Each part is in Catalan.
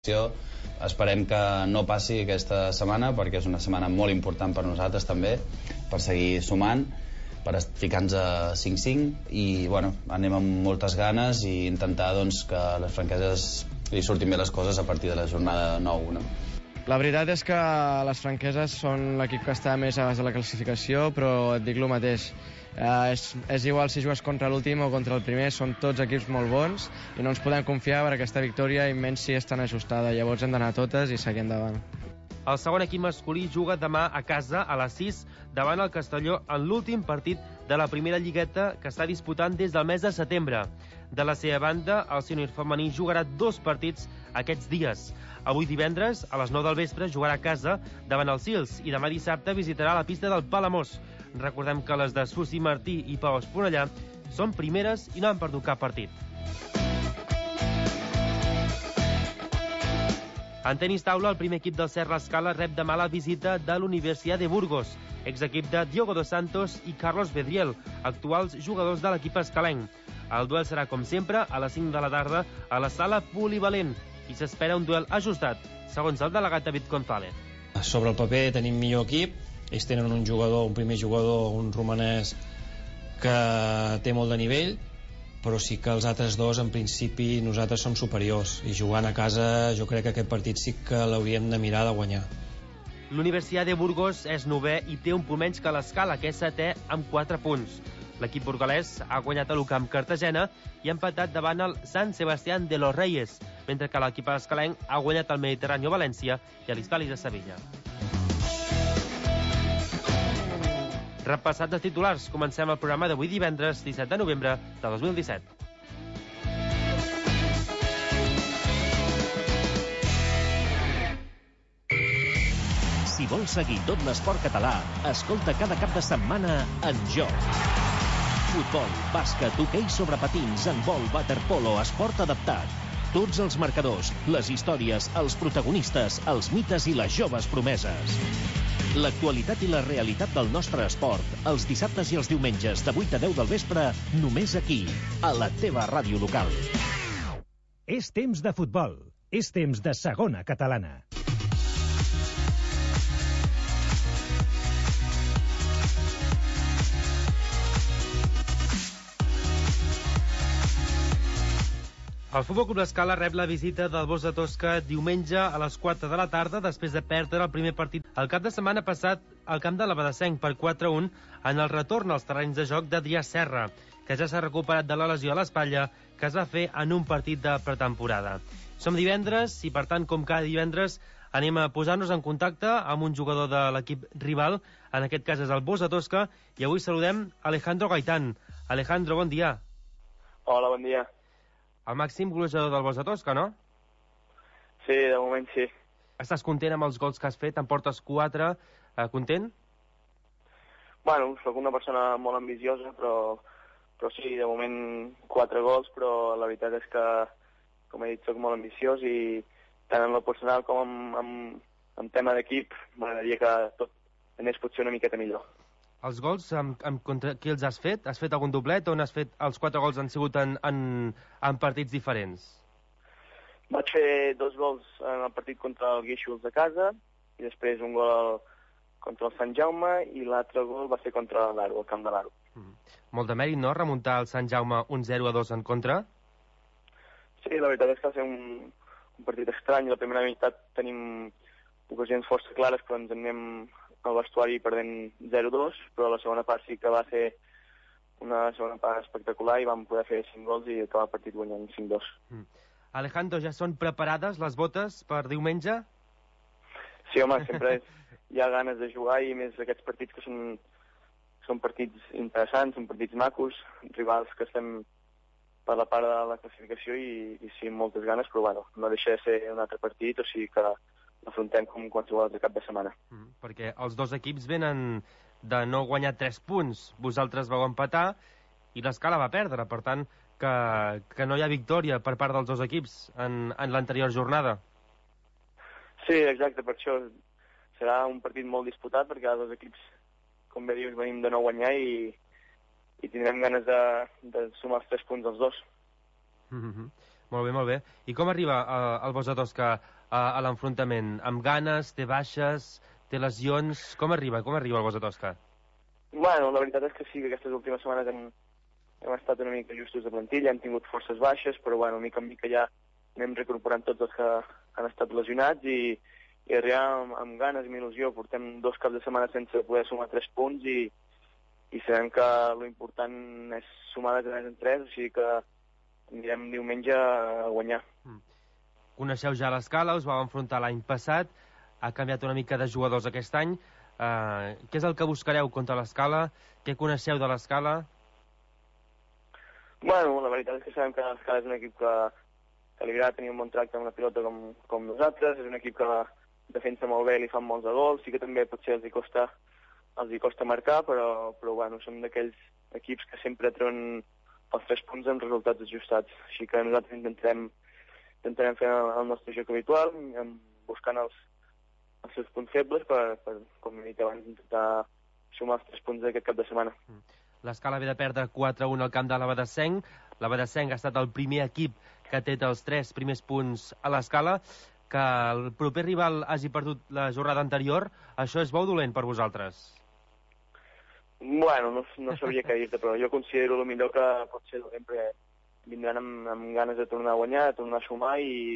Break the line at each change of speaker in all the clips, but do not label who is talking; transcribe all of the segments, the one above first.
Esperem que no passi aquesta setmana, perquè és una setmana molt important per nosaltres també, per seguir sumant, per ficar-nos a 5-5 i bueno, anem amb moltes ganes i intentar doncs, que a les franqueses li surtin bé les coses a partir de la jornada 9, no?
La veritat és que les franqueses són l'equip que està més a baix de la classificació, però et dic el mateix. És igual si jugues contra l'últim o contra el primer, són tots equips molt bons i no ens podem confiar per aquesta victòria, immens si és tan ajustada. Llavors hem d'anar totes i seguir endavant.
El segon equip masculí juga demà a casa a les 6 davant el Castelló en l'últim partit de la primera lligueta que està disputant des del mes de setembre. De la seva banda, el sènior femení jugarà 2 partits aquests dies. Avui divendres, a les 9 del vespre, jugarà a casa davant els Sils i demà dissabte visitarà la pista del Palamós. Recordem que les de Susi Martí i Pau Esponellà són primeres i no han perdut cap partit. En tenis taula, el primer equip del Serra Escala rep demà la visita de l'Universitat de Burgos, exequip de Diogo dos Santos i Carlos Bedriel, actuals jugadors de l'equip escalenc. El duel serà, com sempre, a les 5 de la tarda a la sala polivalent i s'espera un duel ajustat, segons el delegat David González.
Sobre el paper tenim millor equip, ells tenen un jugador, un primer jugador, un romanès que té molt de nivell, però sí que els altres dos, en principi, nosaltres som superiors, i jugant a casa jo crec que aquest partit sí que l'hauríem de mirar de guanyar.
L'Universitat de Burgos és 9è i té un punt menys que l'Escala, que és 7è amb 4 punts. L'equip burgalès ha guanyat a l'Ucamp Cartagena i ha empatat davant el Sant Sebastián de los Reyes, mentre que l'equip escalenc ha guanyat al Mediterráneo València i a l'Hispalis de Sevilla. Repassat de titulars, comencem el programa d'avui divendres 17 de novembre de 2017.
Si vols seguir tot l'esport català, escolta cada cap de setmana En Joc. Futbol, bàsquet, hoquei sobre patins, handbol, waterpolo, esport adaptat. Tots els marcadors, les històries, els protagonistes, els mites i les joves promeses. L'actualitat i la realitat del nostre esport, els dissabtes i els diumenges de 8 a 10 del vespre, només aquí, a la teva ràdio local.
És temps de futbol. És temps de segona catalana.
El Futbol Club L'Escala rep la visita del Bosch de Tosca diumenge a les 4 de la tarda després de perdre el primer partit el cap de setmana passat al camp de l'Abadesenc per 4-1 en el retorn als terrenys de joc d'Adrià Serra, que ja s'ha recuperat de la lesió a l'espatlla que es va fer en un partit de pretemporada. Som divendres i, per tant, com cada divendres, anem a posar-nos en contacte amb un jugador de l'equip rival, en aquest cas és el Bosch de Tosca, i avui saludem Alejandro Gaitán. Alejandro, bon dia.
Hola, bon dia.
El màxim golejador del Bosch de Tosca, no?
Sí, de moment sí.
Estàs content amb els gols que has fet? En portes 4. Content?
Bueno, soc una persona molt ambiciosa, però sí, de moment 4 gols, però la veritat és que, com he dit, soc molt ambiciós i tant en lo personal com en tema d'equip m'agradaria que tot anés potser una miqueta millor.
Els gols, contra qui els has fet? Has fet algun doblet o has fet els 4 gols han sigut en partits diferents?
Vaig fer 2 gols en el partit contra el Guíxols de casa i després un gol contra el Sant Jaume i l'altre gol va ser contra l'Aro, el camp de l'Aro.
Molt de mèrit, no?, remuntar el Sant Jaume un 0-2 en contra?
Sí, la veritat és que va ser un partit estrany. La primera meitat tenim ocasions força clares, però ens anem al vestuari perdent 0-2, però la segona part sí que va ser una segona part espectacular i vam poder fer 5 gols i acabar el partit guanyant 5-2.
Alejandro, ja són preparades les botes per diumenge?
Sí, home, sempre hi ha ganes de jugar i més aquests partits que són partits interessants, són partits macos, rivals que estem per la part de la classificació i sí, amb moltes ganes, però bueno, no deixa de ser un altre partit, o sigui que l'afrontem com qualsevol altre cap de setmana.
Perquè els dos equips venen de no guanyar 3 punts. Vosaltres vau empatar i l'Escala va perdre. Per tant, que no hi ha victòria per part dels dos equips en l'anterior jornada.
Sí, exacte, per això serà un partit molt disputat, perquè els dos equips, com bé dius, venim de no guanyar i tindrem ganes de sumar els 3 punts dels dos.
Molt bé, molt bé. I com arriba el Bosch de Tosca a l'enfrontament? Amb ganes, té baixes, té lesions? Com arriba el Bosch de Tosca?
Bueno, la veritat és que sí, que aquestes últimes setmanes hem estat una mica justos de plantilla, hem tingut forces baixes, però bueno, mica en mica ja anem recuperant tots els que han estat lesionats i arribem amb ganes i il·lusió. Portem 2 caps de setmana sense poder sumar 3 punts i sabem que l'important és sumar de 3 en 3, o sigui que anirem diumenge a guanyar.
Coneixeu ja l'Escala, us vau enfrontar l'any passat, ha canviat una mica de jugadors aquest any. Què és el que buscareu contra l'Escala? Què coneixeu de l'Escala?
Bueno, la veritat és que sabem que l'Escala és un equip que li agrada tenir un bon tracte amb la pilota com nosaltres, és un equip que defensa molt bé i li fan molts de gols, sí que també potser els hi costa marcar, però bueno, som d'aquells equips que sempre treuen els 3 punts amb resultats ajustats, així que nosaltres intentarem fer el nostre joc habitual, buscant els seus punts febles per, com he dit abans, intentar sumar els 3 punts d'aquest cap de setmana.
L'Escala ve de perdre 4-1 al camp de l'Abadessenc. L'Abadessenc ha estat el primer equip que ha tret els 3 primers punts a l'Escala. Que el proper rival hagi perdut la jornada anterior, això és bo o dolent per vosaltres?
Bueno, no sabria què dir-te, però jo considero el millor que pot ser dolent, perquè vindran amb ganes de tornar a guanyar, de tornar a sumar i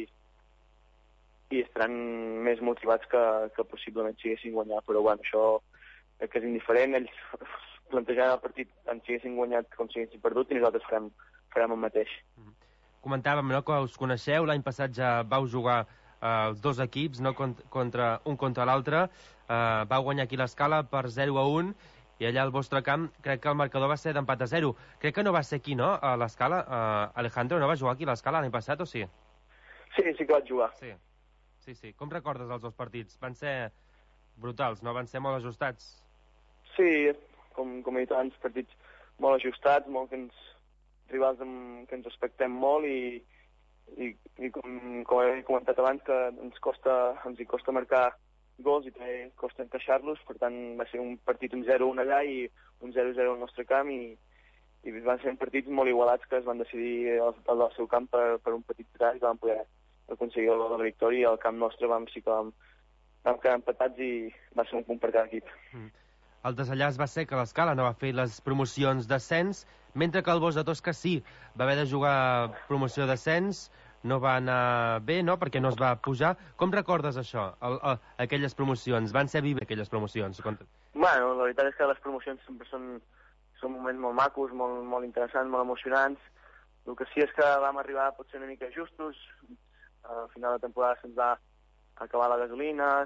estaran més motivats que possiblement siguessin guanyar, però bueno, això crec que és indiferent. Ells plantejaran el partit tant si haguessin guanyat com si haguessin perdut i nosaltres farem el mateix.
Comentàvem, no?, que us coneixeu, l'any passat ja vau jugar els 2 equips, no?, contra l'altre. Vau guanyar aquí l'Escala per 0-1 i allà al vostre camp crec que el marcador va ser d'empat a 0. Crec que no va ser aquí, no?, a l'Escala. Alejandro, no va jugar aquí a l'Escala l'any passat o sí?
Sí que vaig jugar.
Sí. Com recordes els 2 partits? Van ser brutals, no? Van ser molt ajustats.
Sí, com he dit abans, partits molt ajustats, rivals que ens respectem molt i com he comentat abans, que ens hi costa marcar gols i també costa encaixar-los, per tant va ser un partit un 0-1 allà i un 0-0 al nostre camp i van ser partits molt igualats que es van decidir al seu camp per un petit detall i vam poder aconseguir la victòria i al camp nostre vam quedar empatats i va ser un punt per cada equip.
El desenllaç va ser que l'Escala no va fer les promocions d'ascens, mentre que el Bosch de Tosca sí, va haver de jugar promoció d'ascens, no va anar bé, no?, perquè no es va pujar. Com recordes això, aquelles promocions? Van ser bé aquelles promocions?
Bueno, la veritat és que les promocions sempre són moments molt macos, molt interessants, molt emocionants. El que sí és que vam arribar potser una mica justos. Al final de temporada se'ns va acabar la gasolina,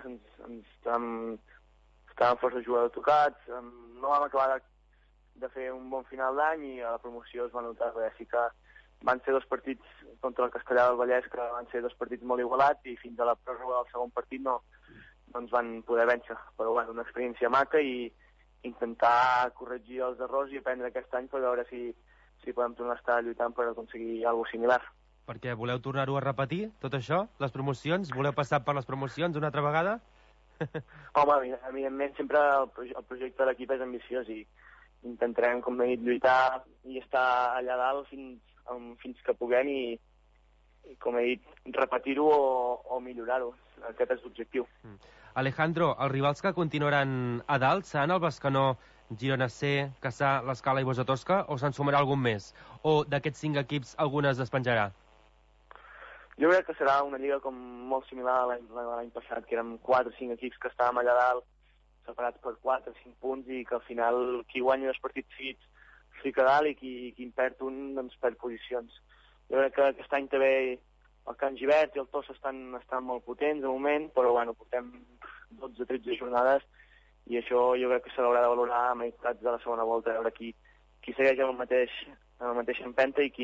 estàvem força jugadors tocats, no vam acabar de fer un bon final d'any i a la promoció es va notar res. Així que van ser 2 partits contra el Castellà del Vallès, que van ser 2 partits molt igualats i fins a la pròrroga del segon partit no ens van poder vèncer. Però bueno, una experiència maca i intentar corregir els errors i aprendre aquest any per veure si podem tornar a estar lluitant per aconseguir alguna cosa similar.
Perquè voleu tornar-ho a repetir, tot això? Les promocions? Voleu passar per les promocions una altra vegada?
Home, evidentment sempre el projecte de l'equip és ambiciós i intentarem, com he dit, lluitar i estar allà dalt fins que puguem i com he dit, repetir-ho o millorar-ho. Aquest és l'objectiu.
Alejandro, els rivals que continuaran a dalt seran el Bescanó, Girona C, Caçà, l'Escala i Bosch de Tosca, o se'n sumarà algun més? O d'aquests 5 equips algunes despenjarà?
Jo crec que serà una lliga com molt similar a l'any passat, que érem 4 o 5 equips que estàvem allà dalt, separats per 4 o 5 punts, i que al final qui guanya els partits seguits fica dalt i qui en perd un doncs perd posicions. Jo crec que aquest any també el Can Givert i el Tossa estan molt potents de moment, però bueno, portem 12 o 13 jornades i això jo crec que se l'haurà de valorar a meitats de la segona volta, a veure qui segueix amb la mateixa empenta i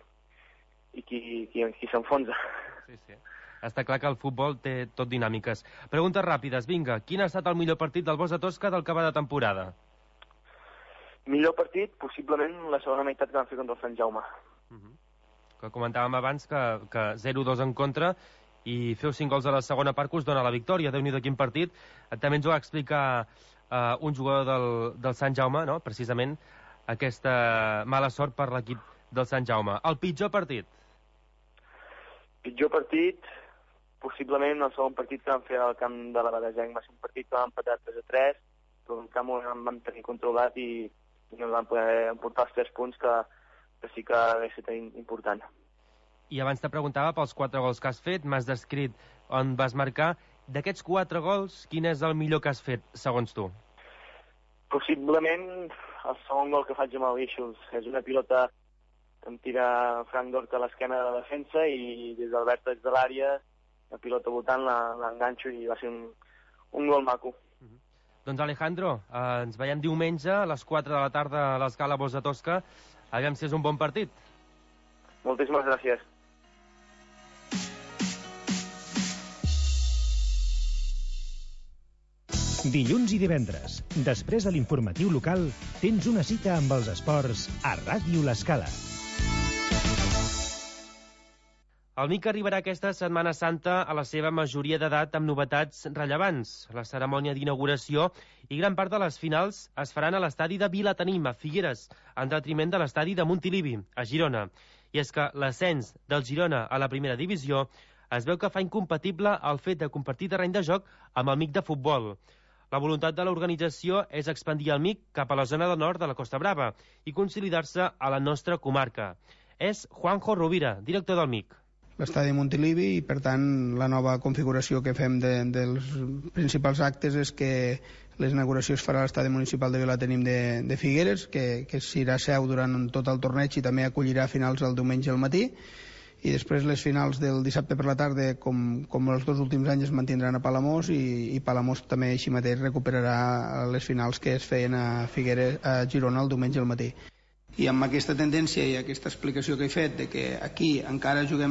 qui s'enfonsa.
Sí. Està clar que el futbol té tot dinàmiques. Preguntes ràpides, vinga. Quin ha estat el millor partit del Bosch de Tosca del que va de temporada?
Millor partit, possiblement la segona meitat que vam fer contra el Sant Jaume.
Que comentàvem abans que 0-2 en contra i feu 5 gols a la segona part que us dona la victòria. Déu-n'hi-do quin partit. També ens ho va explicar un jugador del Sant Jaume, no? Precisament aquesta mala sort per l'equip del Sant Jaume. El pitjor partit?
Pitjor partit, possiblement el segon partit que vam fer al camp de la Badesenc. Va ser un partit que vam empatar 3-3, però en camp el vam tenir controlat i no vam poder emportar els 3 punts, que sí que hauria estat important.
I abans te preguntava pels 4 gols que has fet, m'has descrit on vas marcar. D'aquests 4 gols, quin és el millor que has fet, segons tu?
Possiblement el segon gol que faig amb el Guíxols. És una pilota que em tira Frank Dort a l'esquena de la defensa i des del vèrtex de l'àrea, la pilota votant, l'enganxo i va ser un gol maco.
Doncs Alejandro, ens veiem diumenge a les 4 de la tarda a l'Escala Bosch de Tosca. Aviam si és un bon partit.
Moltíssimes gràcies.
Dilluns i divendres, després de l'informatiu local, tens una cita amb els esports a Ràdio L'Escala.
El MIC arribarà aquesta Setmana Santa a la seva majoria d'edat amb novetats rellevants. La cerimònia d'inauguració i gran part de les finals es faran a l'estadi de Vilatenim, a Figueres, en detriment de l'estadi de Montilivi, a Girona. I és que l'ascens del Girona a la primera divisió es veu que fa incompatible el fet de compartir terreny de joc amb el MIC de futbol. La voluntat de l'organització és expandir el MIC cap a la zona del nord de la Costa Brava i consolidar-se a la nostra comarca. És Juanjo Rovira, director del MIC.
L'estadi de Montilivi i, per tant, la nova configuració que fem dels principals actes és que l'inauguració es farà a l'estadi municipal de Vilatenim de Figueres, que serà seu durant tot el torneig i també acollirà finals el diumenge al matí, i després les finals del dissabte per la tarda, com els 2 últims anys, es mantindran a Palamós i Palamós també així mateix recuperarà les finals que es feien a Figueres, a Girona el diumenge al matí. I amb aquesta tendència i aquesta explicació que he fet de que aquí encara juguem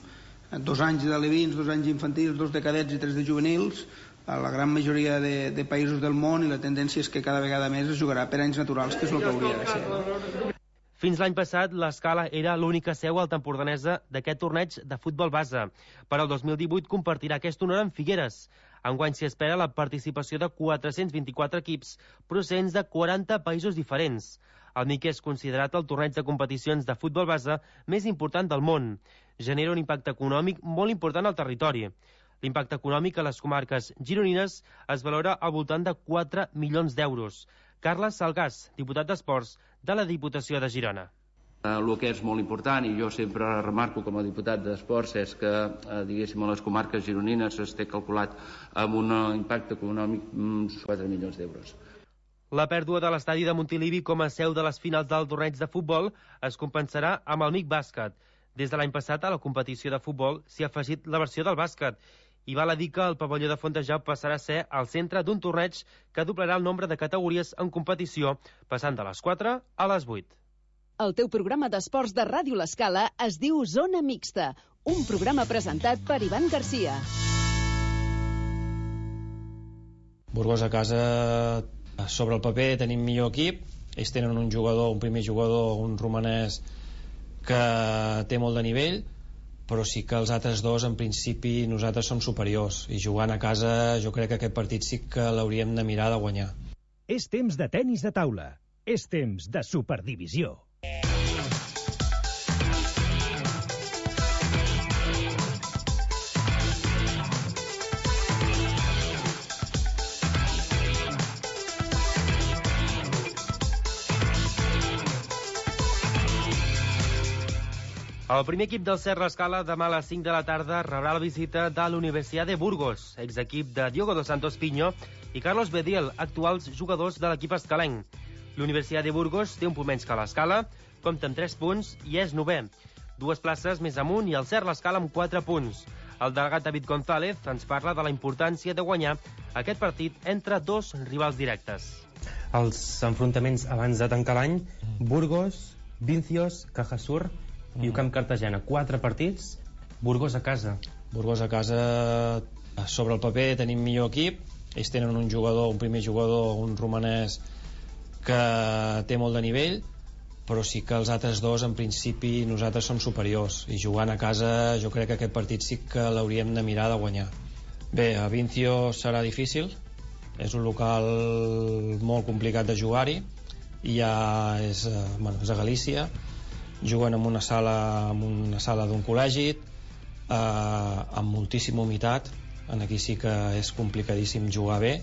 2 anys d'alevins, 2 anys infantils, 2 de cadets i 3 de juvenils, a la gran majoria de països del món, i la tendència és que cada vegada més es jugarà per anys naturals, que és el que hauria de ser.
Fins l'any passat, l'Escala era l'única seu altaempordanesa d'aquest torneig de futbol base. Per al 2018 compartirà aquest honor amb Figueres. Enguany s'hi espera la participació de 424 equips procedents de 40 països diferents. El MIC és considerat el torneig de competicions de futbol base més important del món. Genera un impacte econòmic molt important al territori. L'impacte econòmic a les comarques gironines es valora al voltant de 4 milions d'euros. Carles Salgàs, diputat d'Esports de la Diputació de Girona.
El que és molt important, i jo sempre remarco com a diputat d'Esports, és que, diguéssim, a les comarques gironines es té calculat amb un impacte econòmic uns 4 milions d'euros.
La pèrdua de l'estadi de Montilivi com a seu de les finals del torneig de futbol es compensarà amb el MIC Bàsquet. Des de l'any passat a la competició de futbol s'hi ha afegit la versió del bàsquet i val a dir que el pavelló de Fontejau passarà a ser el centre d'un torneig que doblarà el nombre de categories en competició, passant de les 4 a les 8.
El teu programa d'esports de Ràdio L'Escala es diu Zona Mixta, un programa presentat per Ivan Garcia.
Burgos a casa, sobre el paper tenim millor equip, ells tenen un jugador, un primer jugador, un romanès que té molt de nivell, però sí que els altres dos en principi nosaltres som superiors, i jugant a casa jo crec que aquest partit sí que l'hauríem de mirar de guanyar.
És temps de tenis de taula, és temps de Superdivisió.
El primer equip del Ser L'Escala demà a les 5 de la tarda rebrà la visita de l'Universitat de Burgos, exequip de Diogo dos Santos Piño i Carlos Bediel, actuals jugadors de l'equip escalenc. L'Universitat de Burgos té un punt menys que l'Escala, compta amb 3 punts i és 9è. 2 places més amunt i el Ser L'Escala amb 4 punts. El delegat David González ens parla de la importància de guanyar aquest partit entre 2 rivals directes.
Els enfrontaments abans de tancar l'any: Burgos, Vincios, Cajasur i UCAM Cartagena. 4 partits, Burgos a casa.
Burgos a casa, sobre el paper tenim millor equip, ells tenen un jugador, un primer jugador, un romanès que té molt de nivell, però sí que els altres dos en principi nosaltres som superiors, i jugant a casa jo crec que aquest partit sí que l'hauríem de mirar de guanyar. Bé, a Vincios serà difícil, és un local molt complicat de jugar-hi, i ja és a Galícia, juguen en una sala d'un col·legi, amb moltíssima humitat. Aquí sí que és complicadíssim jugar bé,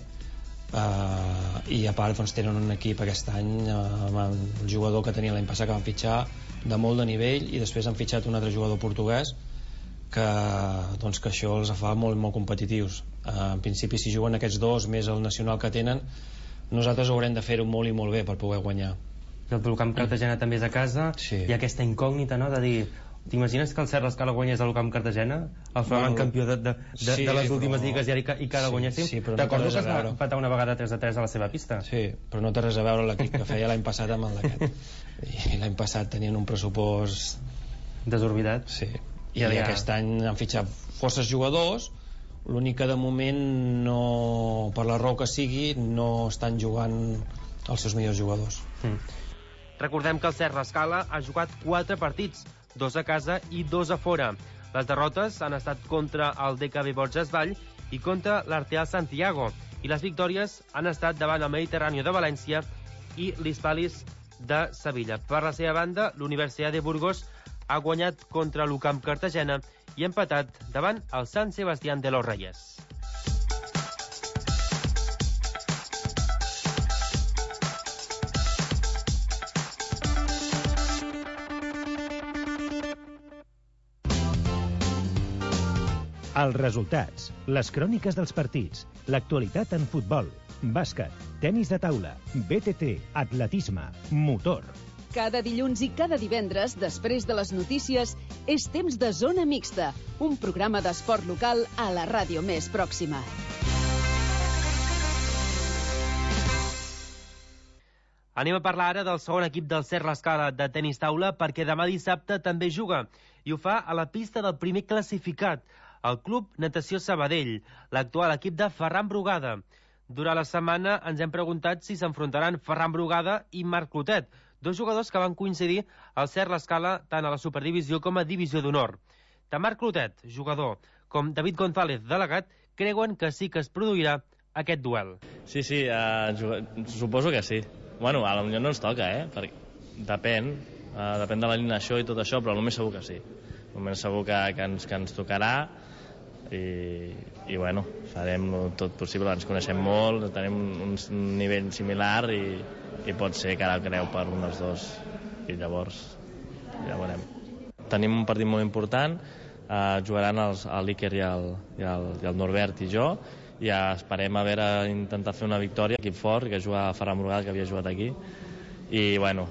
i a part doncs, tenen un equip aquest any amb el jugador que tenia l'any passat que van fitxar de molt de nivell, i després han fitxat un altre jugador portuguès que això els fa molt, molt competitius. En principi, si juguen aquests dos més el nacional que tenen, nosaltres haurem de fer-ho molt i molt bé per poder guanyar.
El Camp Cartagena també és a casa, sí. Hi ha aquesta incògnita, no?, de dir, t'imagines que el Serra Escala guanyés el Camp Cartagena, el flamant campió de les últimes lligues, i que ara guanyéssim?
Sí, però
recordo que es va empatar una vegada 3-3 a la seva pista.
Sí, però no té res a veure l'equip que feia l'any passat amb el d'aquest. I l'any passat tenien un pressupost
desorbitat.
Sí, i aquest any han fitxat forces jugadors, l'únic que de moment no, per la raó que sigui, no estan jugant els seus millors jugadors.
Recordem que el Serra Escala ha jugat 4 partits, 2 a casa i 2 a fora. Les derrotes han estat contra el DKB Borges Vall i contra l'Arteal Santiago, i les victòries han estat davant el Mediterráneo de València i l'Hispalis de Sevilla. Per la seva banda, l'Universitat de Burgos ha guanyat contra l'UCAM Cartagena i ha empatat davant el Sant Sebastián de los Reyes.
Els resultats, les cròniques dels partits, l'actualitat en futbol, bàsquet, tenis de taula, BTT, atletisme, motor.
Cada dilluns i cada divendres, després de les notícies, és temps de Zona Mixta, un programa d'esport local a la ràdio més pròxima.
Anem a parlar ara del segon equip del Serra Escala de tenis taula, perquè demà dissabte també juga, i ho fa a la pista del primer classificat, el Club Natació Sabadell, l'actual equip de Ferran Brugada. Durant la setmana ens hem preguntat si s'enfrontaran Ferran Brugada i Marc Clotet, dos jugadors que van coincidir al Serra Escala tant a la Superdivisió com a Divisió d'Honor. Tant Marc Clotet, jugador, com David González, delegat, creuen que sí que es produirà aquest duel.
Sí, suposo que sí. Bueno, a la millor no ens toca, perquè depèn de l'alineació i tot això, però només segur que sí. Només segur que ens tocarà, i bueno, farem tot possible, ens coneixem molt, tenim un nivell similar i pot ser que ara creu per un dels dos, i llavors ja veurem. Tenim un partit molt important, jugaran l'Iker i el Norbert i jo, i esperem intentar fer una victòria, equip fort, que juga a Ferran Brugada, que havia jugat aquí, i bueno,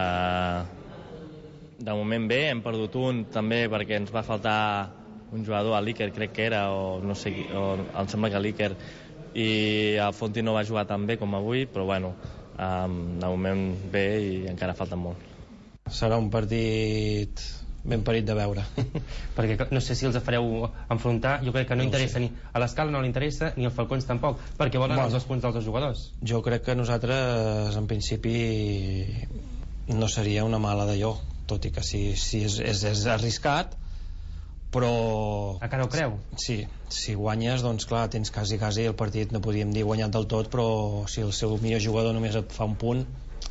de moment bé, hem perdut un també perquè ens va faltar un jugador, a l'Iker crec que era, o no sé, em sembla que l'Iker, i el Fonti no va jugar tan bé com avui, però bueno, de moment bé i encara falta molt.
Serà un partit ben parit de veure.
Perquè no sé si els fareu enfrontar, jo crec que no interessa ni a l'Escala, no li interessa, ni als Falcons tampoc, perquè volen els 2 punts dels 2 jugadors.
Jo crec que nosaltres, en principi, no seria una mala d'allò, tot i que sí, és arriscat, però...
Encara ho creu?
Sí, si guanyes, doncs clar, tens quasi el partit, no podríem dir guanyat del tot, però si el seu millor jugador només et fa un punt,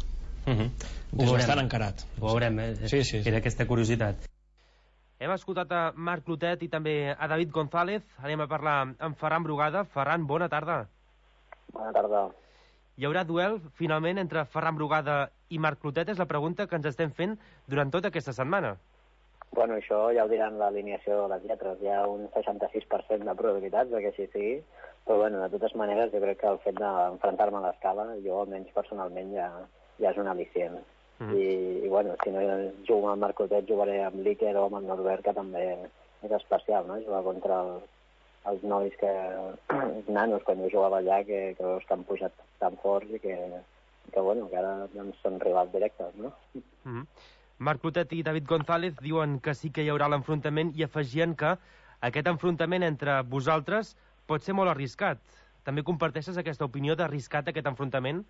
és bastant encarat.
Ho veurem,
Sí.
Era aquesta curiositat.
Hem escoltat a Marc Clotet i també a David González. Anem a parlar amb Ferran Brugada. Ferran, bona tarda.
Bona tarda.
Hi haurà duel, finalment, entre Ferran Brugada i Marc Clotet? És la pregunta que ens estem fent durant tota aquesta setmana.
Bueno, això ja ho diran l'alineació de les lletres. Hi ha un 66% de probabilitats que així sigui, però bueno, de totes maneres jo crec que el fet d'enfrontar-me a l'Escala, jo almenys personalment ja és un al·licient. I bueno, si no jugo amb el Marc Clotet, jugaré amb l'Iker o amb el Norbert, que també és especial, no? Jugar contra els nois els nanos, quan jo jugava allà, que veus que han pujat tan forts i que bueno, que ara doncs, són rivals directes, no?
Marc Clotet i David González diuen que sí que hi haurà l'enfrontament i afegien que aquest enfrontament entre vosaltres pot ser molt arriscat. També comparteixes aquesta opinió d'arriscat aquest enfrontament?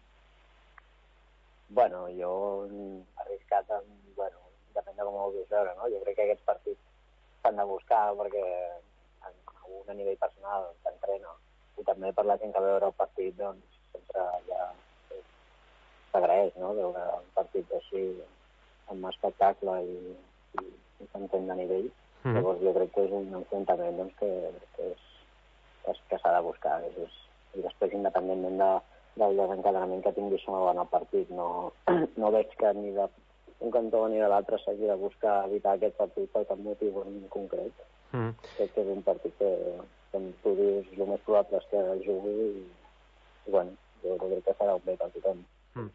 Bueno, jo arriscat, depèn de com ho vulguis veure, no? Jo crec que aquests partits s'han de buscar perquè a nivell personal s'entrena i també per la gent que ve a veure el partit, doncs sempre ja s'agraeix, no? Veure un partit així amb espectacle i s'entén de nivell. Llavors jo crec que és un enfrontament doncs, que s'ha de buscar. I després, independentment del desencadenament que tingui això en el partit, no veig que ni d'un cantó ni de l'altre s'hagi de buscar evitar aquest partit per cap motiu en concret. Crec que és un partit que, com tu dius, el més probable és que jugui i bueno, jo crec que serà un bé per tothom.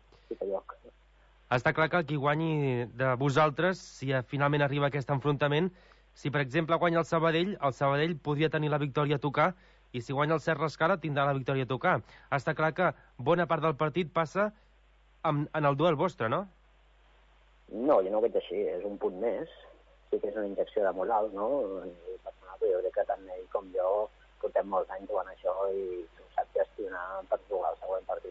Està clar que el qui guanyi de vosaltres, si finalment arriba aquest enfrontament, si per exemple guanya el Sabadell podria tenir la victòria a tocar, i si guanya el Cert Rescala tindrà la victòria a tocar. Està clar que bona part del partit passa en el duel vostre, no?
No, jo no ho veig així, és un punt més. Sí que és una injecció de moral, no? I personal, jo crec que tant ell com jo portem molts anys jugant això i ho sap gestionar per jugar el següent partit.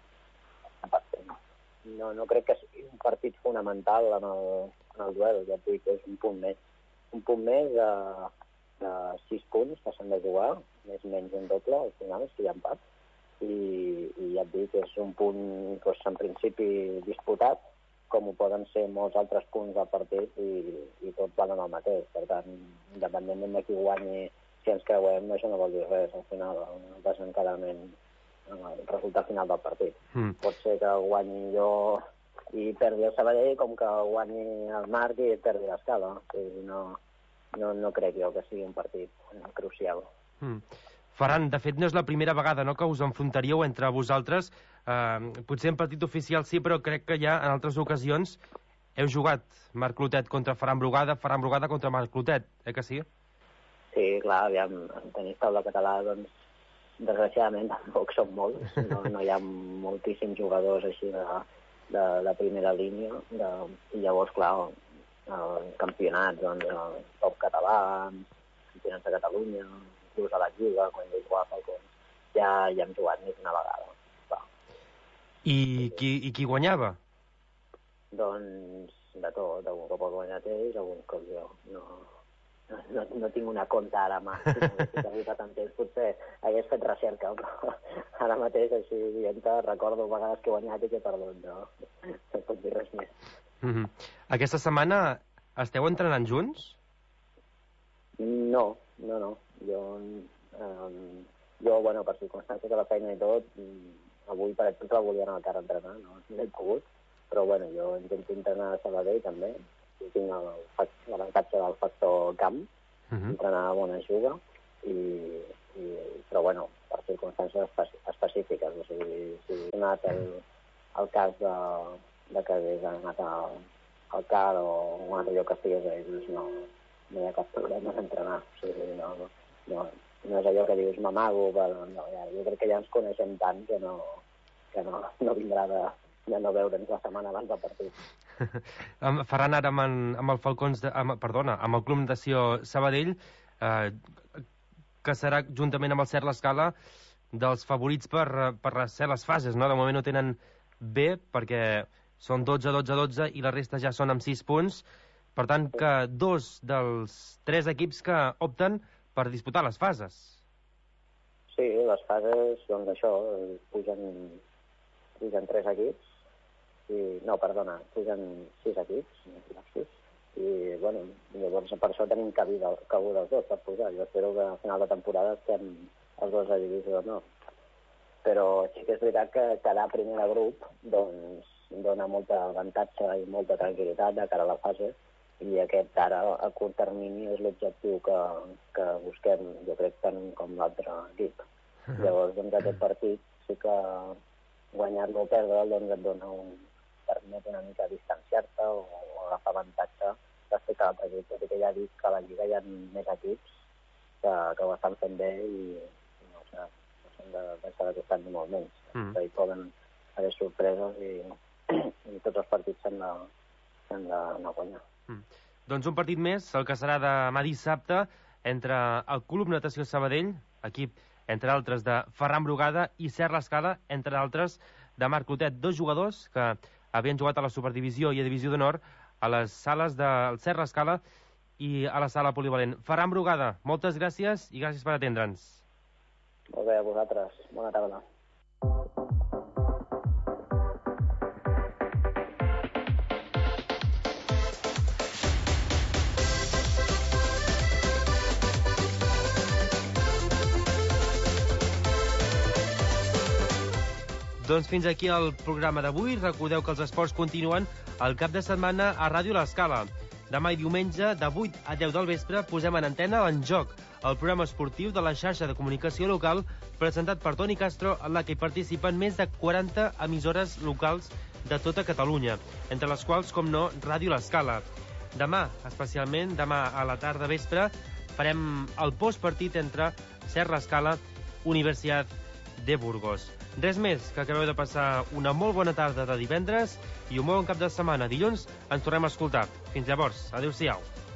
No crec que sigui un partit fonamental en el duel, ja et dic que és un punt més. Un punt més de 6 punts que s'han de jugar, més o menys un doble, al final, si hi ha empat. I ja et dic que és un punt, doncs, en principi, disputat, com ho poden ser molts altres punts del partit i tots valen el mateix. Per tant, independentment de qui guanyi, si ens creuem, això no vol dir res, al final, el desencadenament, el resultat final del partit. Pot ser que guanyi jo i perdi el Sabadell, com que guanyi el Marc i perdi l'Escala. No crec jo que sigui un partit crucial.
Ferran, de fet no és la primera vegada, no?, que us enfrontaríeu entre vosaltres. Potser en partit oficial sí, però crec que ja en altres ocasions heu jugat Marc Clotet contra Ferran Brugada contra Marc Clotet, que sí?
Sí, clar, aviam, en tenis taula català, doncs, desgraciadament tampoc són molts, no hi ha moltíssims jugadors així de primera línia, i llavors, clar, campionats, doncs, el top català, campionats de Catalunya, inclús a la Lliga, quan jo jugava a Falcons, ja hem jugat més d'una vegada. Clar.
I qui guanyava?
Doncs de tot, algun cop ha guanyat ells, algun cop jo. No tinc una compta ara mà. Si m'hagués arribat amb temps, potser hagués fet recerca, però ara mateix, així dient-te, recordo vegades que he guanyat i que he perdut. No pot dir res més.
Aquesta setmana esteu entrenant junts?
No. Jo, bueno, per circumstàncies de la feina i tot, avui, per exemple, volia anar al car a entrenar, no he pogut, però bueno, jo intento entrenar a Sabadell també. Tinc l'avantatge del factor camp, entrenar a bona juga, però bueno, per circumstàncies específiques. O sigui, si he anat al cas de que hagués anat al car o un altre lloc que estigués a ells, no hi ha cap problema d'entrenar. O sigui, no és allò que dius m'amago, però jo crec que ja ens coneixem tant que no vindrà de no veure'ns la setmana abans del partit.
Ferran, ara amb el Falcons, amb el Club Natació Sabadell, que serà, juntament amb el Cert l'Escala, dels favorits per ser les fases, no? De moment no tenen bé, perquè són 12 i la resta ja són amb 6 punts. Per tant, que 2 dels 3 equips que opten per disputar les fases.
Sí, les fases, doncs això, pugen 3 equips. Pugen 6 equips. I, bueno, llavors per això tenim cabuda els dos per pujar. Jo espero que al final de temporada estem els dos a divisió d'honor. Però sí que és veritat que quedar primer de grup doncs dona molta avantatge i molta tranquil·litat de cara a la fase, i aquest ara a curt termini és l'objectiu que busquem, jo crec, tant com l'altre equip. Llavors, doncs, aquest partit sí que guanyar-lo o perdre'l doncs et dona permet una mica distanciar-te o agafar avantatge respecte a l'altre equip, tot i que ja dic que a la Lliga hi ha més equips que ho estan fent bé i no s'han de deixar de costar ni molt menys. Hi poden haver sorpreses i tots els partits s'han de guanyar.
Doncs un partit més, el que serà demà dissabte, entre el Club Natació Sabadell, equip, entre altres, de Ferran Brugada, i Cert l'Escala, entre altres, de Marc Clotet, 2 jugadors que havien jugat a la Superdivisió i a Divisió d'Honor a les sales del Cert l'Escala i a la sala polivalent. Ferran Brugada, moltes gràcies i gràcies per atendre'ns.
Molt bé, a vosaltres. Bona tarda.
Doncs fins aquí el programa d'avui. Recordeu que els esports continuen el cap de setmana a Ràdio L'Escala. Demà i diumenge, de 8 a 10 del vespre, posem en antena En Joc, el programa esportiu de la xarxa de comunicació local, presentat per Toni Castro, en la que hi participen més de 40 emissores locals de tota Catalunya, entre les quals, com no, Ràdio L'Escala. Demà, especialment, demà a la tarda vespre, farem el postpartit entre Ser L'Escala, Universitat de Burgos. Res més, que acabeu de passar una molt bona tarda de divendres i un molt bon cap de setmana. Dilluns ens tornem a escoltar. Fins llavors, adéu-siau.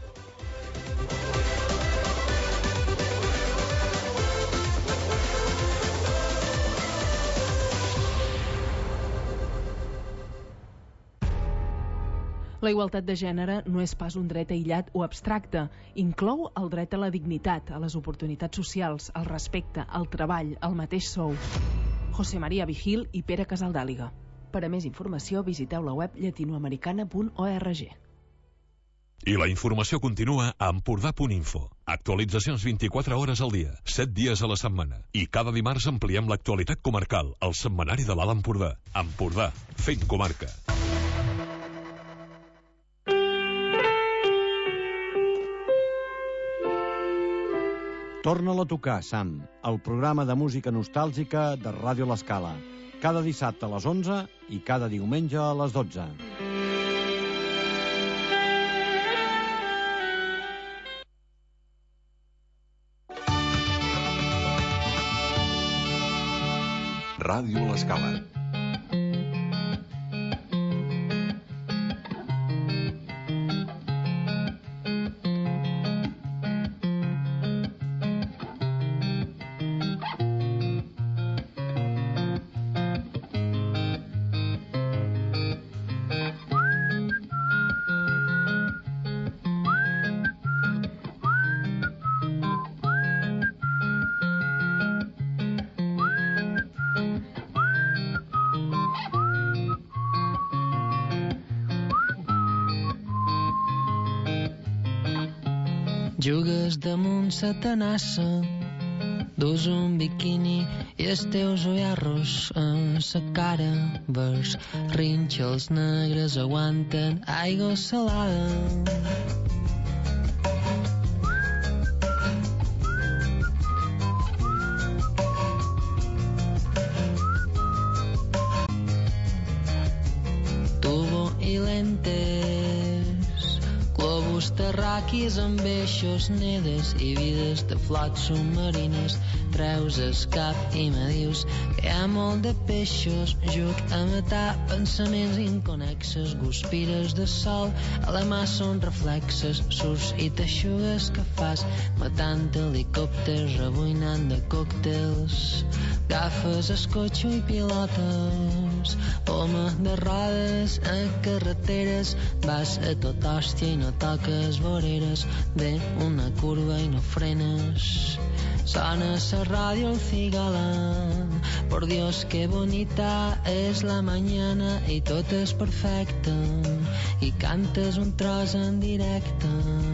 La igualtat de gènere no és pas un dret aïllat o abstracte. Inclou el dret a la dignitat, a les oportunitats socials, al respecte, al treball, al mateix sou. José María Vigil i Pere Casaldàliga. Per a més informació, visiteu la web llatinoamericana.org.
I la informació continua a Empordà.info. Actualitzacions 24 hores al dia, 7 dies a la setmana. I cada dimarts ampliem l'actualitat comarcal, al setmanari de l'Alt Empordà. Empordà, fent comarca.
Torna-la a tocar, Sam, el programa de música nostàlgica de Ràdio L'Escala. Cada dissabte a les 11 i cada diumenge a les 12.
Ràdio L'Escala.
Jugues damunt sa tenassa, dus un biquini i els teus ullarros a sa cara. Vers rínxols negres aguanten aigua salada. Tubo i lentes, globus terraquis amb eixos nedes i vides de flots submarines. Treus el cap i me dius que hi ha molt de peixos. Juc a matar pensaments inconexes, guspires de sol, a la mà són reflexes. Surts i t'aixugues que fas, matant helicòpters, rebuinant de còctels. Gafes, escotxo i pilotes, poma de rodes a carreteres. Vas a tot hòstia i no toques voreres, ve una curva i no frenes. Sona sa ràdio el cigala, por Dios que bonita es la mañana y tot és perfecte, i cantes un tros en directe.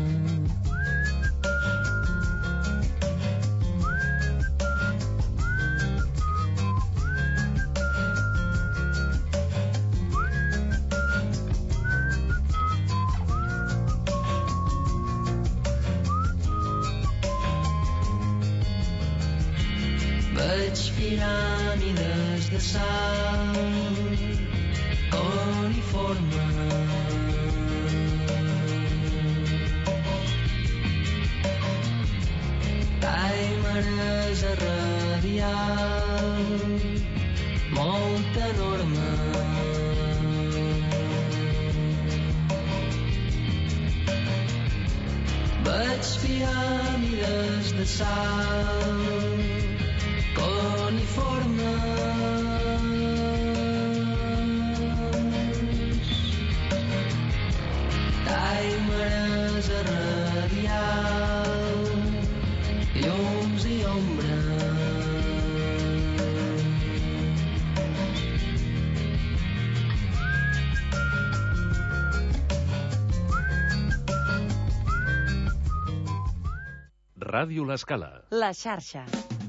Veig piràmides de sal uniformes, caimanes a radial, molt enorme. Veig piràmides de sal uniformes, caimanes a radial, llums i ombres.
Ràdio L'Escala.
La xarxa.